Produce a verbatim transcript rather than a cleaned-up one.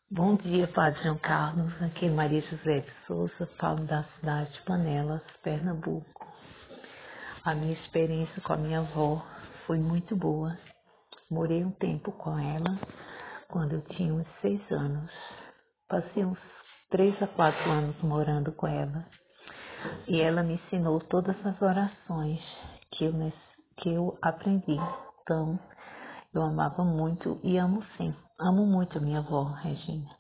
Bom dia, Padre João Carlos. Aqui é Maria José de Souza, falo da cidade de Panelas, Pernambuco. A minha experiência com a minha avó foi muito boa. Morei um tempo com ela, quando eu tinha uns seis anos. Passei uns três a quatro anos morando com ela. E ela me ensinou todas as orações que eu, que eu aprendi. Então, eu amava muito e amo sim. Amo muito a minha avó, Regina.